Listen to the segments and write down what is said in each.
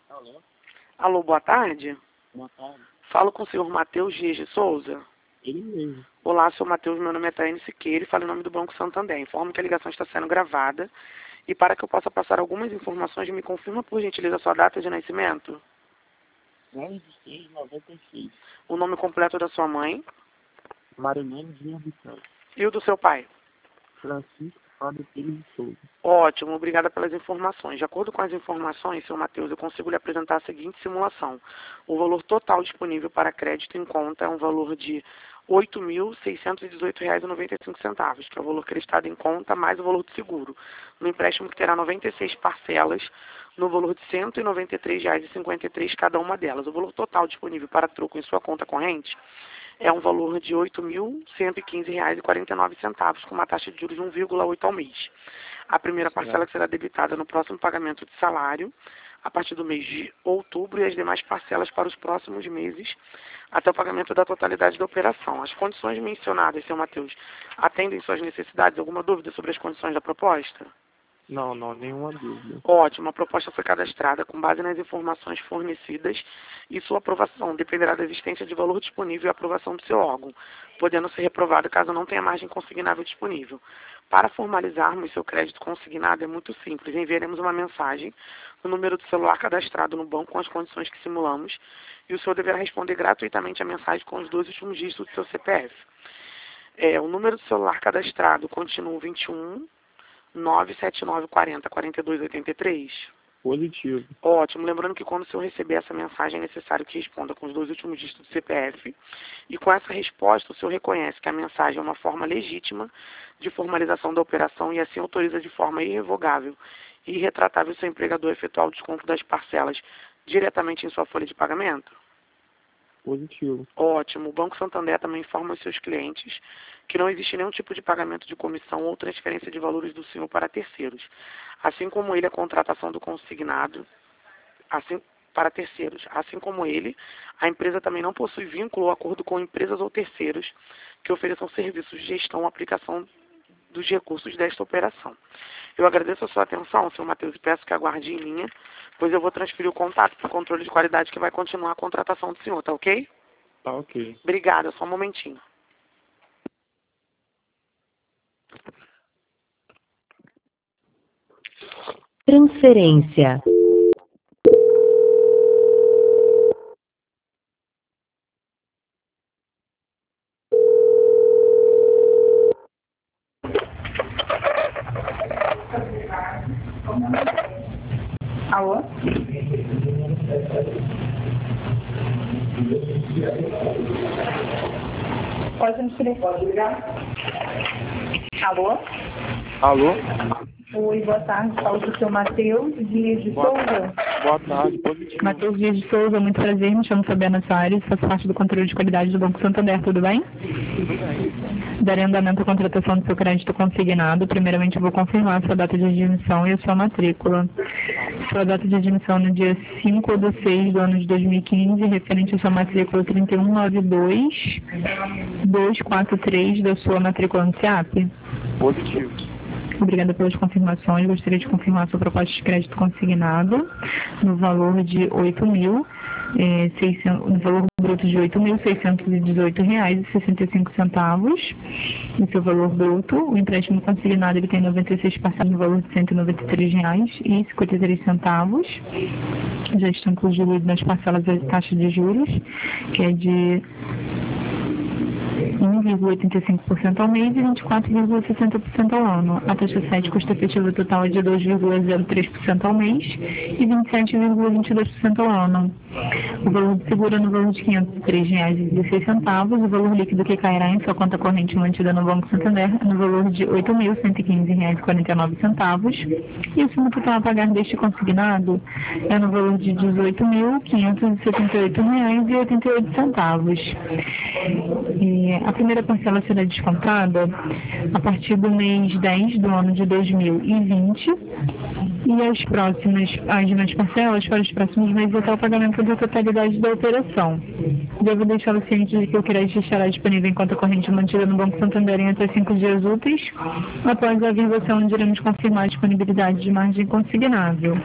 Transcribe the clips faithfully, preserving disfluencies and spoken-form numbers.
Alô? Alô, boa tarde. Boa tarde. Falo com o senhor Matheus Dias de Souza. Ele mesmo. Olá, senhor Matheus, meu nome é Taine Siqueira e falo em nome do Banco Santander. Informo que a ligação está sendo gravada e para que eu possa passar algumas informações, me confirma por gentileza a sua data de nascimento, dez de seis de noventa e seis. o nome completo da sua mãe Marilene Dias de Santos. e o do seu pai. Francisco Fábio Pires de Souza. Ótimo, obrigada pelas informações. De acordo com as informações, senhor Matheus, eu consigo lhe apresentar a seguinte simulação. O valor total disponível para crédito em conta é um valor de oito mil seiscentos e dezoito reais e noventa e cinco centavos, que é o valor acreditado em conta, mais o valor do seguro. No empréstimo que terá noventa e seis parcelas, no valor de cento e noventa e três reais e cinquenta e três centavos cada uma delas. O valor total disponível para troco em sua conta corrente é um valor de oito mil cento e quinze reais e quarenta e nove centavos, com uma taxa de juros de um vírgula oito ao mês. A primeira parcela será debitada no próximo pagamento de salário, a partir do mês de outubro, e as demais parcelas para os próximos meses, até o pagamento da totalidade da operação. As condições mencionadas, senhor Matheus, atendem suas necessidades? Alguma dúvida sobre as condições da proposta? Não, não, nenhuma dúvida. Ótimo, a proposta foi cadastrada com base nas informações fornecidas e sua aprovação dependerá da existência de valor disponível e aprovação do seu órgão, podendo ser reprovado caso não tenha margem consignável disponível. Para formalizarmos seu crédito consignado é muito simples, enviaremos uma mensagem no número do celular cadastrado no banco com as condições que simulamos e o senhor deverá responder gratuitamente a mensagem com os dois últimos dígitos do seu C P F. É, o número do celular cadastrado continua vinte e um, nove sete nove quatro zero, quatro dois oito três. Positivo. Ótimo. Lembrando que quando o senhor receber essa mensagem é necessário que responda com os dois últimos dígitos do C P F. E com essa resposta o senhor reconhece que a mensagem é uma forma legítima de formalização da operação e assim autoriza de forma irrevogável e irretratável seu empregador a efetuar o desconto das parcelas diretamente em sua folha de pagamento? Positivo. Ótimo. O Banco Santander também informa os seus clientes que não existe nenhum tipo de pagamento de comissão ou transferência de valores do senhor para terceiros. Assim como ele, a contratação do consignado assim, para terceiros. Assim como ele, a empresa também não possui vínculo ou acordo com empresas ou terceiros que ofereçam serviços de gestão ou aplicação dos recursos desta operação. Eu agradeço a sua atenção, senhor Matheus, e peço que aguarde em linha, pois eu vou transferir o contato para o controle de qualidade que vai continuar a contratação do senhor, tá ok? Tá ok. Obrigada, só um momentinho. Transferência. Alô? Pode transferir. Pode ligar? Alô? Alô? Oi, boa tarde. Falo com o seu Matheus Dias de Boa Souza. Boa tarde, positivo. Matheus Dias de Souza, muito prazer. Me chamo Fabiana Soares, faço parte do controle de qualidade do Banco Santander, tudo bem? Tudo bem. Darei andamento à contratação do seu crédito consignado. Primeiramente, eu vou confirmar a sua data de admissão e a sua matrícula. Sua data de admissão no dia cinco de seis do ano de dois mil e quinze, referente à sua matrícula trinta e um noventa e dois, duzentos e quarenta e três da sua matrícula no C A P. Positivo. Obrigada pelas confirmações. Gostaria de confirmar a sua proposta de crédito consignado no valor de oito mil, eh, seiscentos, no valor bruto de oito mil seiscentos e dezoito reais e sessenta e cinco centavos. No seu valor bruto, o empréstimo consignado ele tem noventa e seis parcelas no valor de cento e noventa e três reais e cinquenta e três centavos. Já estão incluídas nas parcelas a taxa de juros, que é de um vírgula oitenta e cinco por cento ao mês e vinte e quatro vírgula sessenta por cento ao ano. A taxa sete custa efetiva total é de dois vírgula zero três por cento ao mês e vinte e sete vírgula vinte e dois por cento ao ano. O valor de seguro é no valor de quinhentos e três reais e dezesseis centavos. O valor líquido que cairá em sua conta corrente mantida no Banco Santander é no valor de oito mil cento e quinze reais e quarenta e nove centavos. E o suma total a pagar deste consignado é no valor de dezoito mil quinhentos e setenta e oito reais e oitenta e oito centavos. E a primeira parcela será descontada a partir do mês dez do ano de dois mil e vinte e as próximas, as demais parcelas para os próximos meses até o pagamento da totalidade da operação. Devo deixá-lo ciente de que o crédito estará disponível em conta corrente mantida no Banco Santander em até cinco dias úteis. Após a averbação, iremos confirmar a disponibilidade de margem consignável.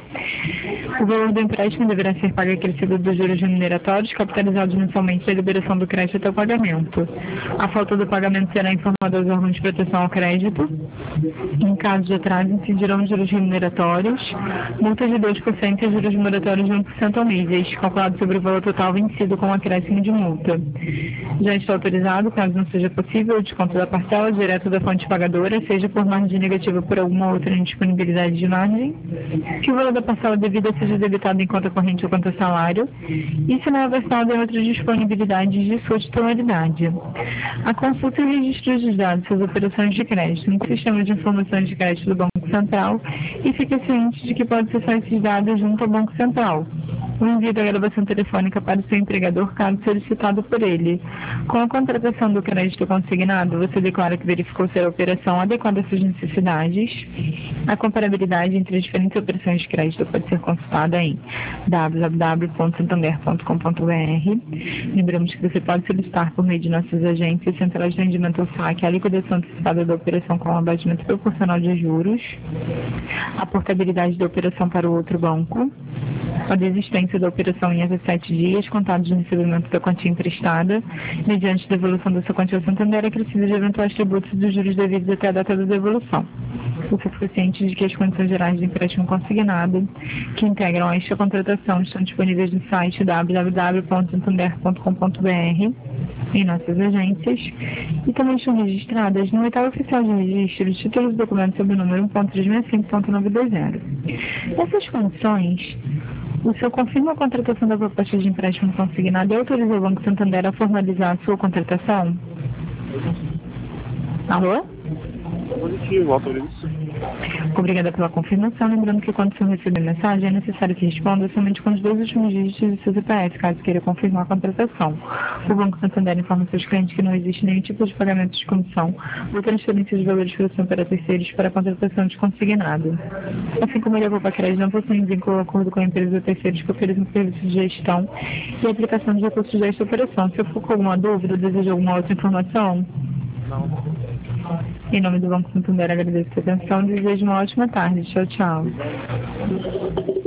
O valor do empréstimo deverá ser pago acrescido dos juros remuneratórios, capitalizados mensalmente da liberação do crédito até o pagamento. A falta do pagamento será informada aos órgãos de proteção ao crédito. Em caso de atraso, incidirão juros remuneratórios, multas de dois por cento e juros moratórios de um por cento ao mês, este calculado sobre o valor total vencido com acréscimo de multa. Já está autorizado, caso não seja possível, o desconto da parcela direto da fonte pagadora, seja por margem negativa ou por alguma outra indisponibilidade de margem, que o valor da parcela devida seja debitado em conta corrente ou conta salário, e se não houver saldo em outras disponibilidades de sua titularidade. A consulta e registro dos dados das operações de crédito no sistema de informações de crédito do Banco Central e fique ciente de que pode acessar esses dados junto ao Banco Central. O envio da gravação telefônica para o seu empregador, caso solicitado por ele. Com a contratação do crédito consignado, você declara que verificou ser a operação adequada às suas necessidades. A comparabilidade entre as diferentes operações de crédito pode ser consultada em w w w ponto santander ponto com ponto b r. Lembramos que você pode solicitar por meio de nossas agências centrais de rendimento ao S A C a liquidação antecipada da operação com abatimento proporcional de juros, a portabilidade da operação para o outro banco, a desistência da operação em até sete dias, contados de recebimento da quantia emprestada, mediante devolução da sua quantia ao Santander, acrescida de eventuais tributos dos juros devidos até a data da devolução. Você fica ciente de que as condições gerais de empréstimo consignado, que integram esta contratação, estão disponíveis no site w w w ponto santander ponto com ponto b r, em nossas agências, e também estão registradas no edital oficial de registro de títulos e documentos sob o número um ponto trezentos e sessenta e cinco ponto novecentos e vinte. Nessas condições, o senhor confirma a contratação da proposta de empréstimo consignado e autoriza o Banco Santander a formalizar a sua contratação? Alô? Positivo, autorizo. Obrigada pela confirmação. Lembrando que quando o senhor receber mensagem, é necessário que responda somente com os dois últimos dígitos do seu C P F, caso queira confirmar a contratação. O Banco Santander informa seus clientes que não existe nenhum tipo de pagamento de comissão ou transferência de valores de fração para terceiros para a contratação de consignado. Assim como ele a Poupa Crédito não possui vínculo ou acordo com a empresa ou terceiros que oferecem serviços de gestão e aplicação de recursos desta operação. Se eu for com alguma dúvida ou deseja alguma outra informação? Não. Em nome do Banco Santander, agradeço a sua atenção e desejo uma ótima tarde. Tchau, tchau.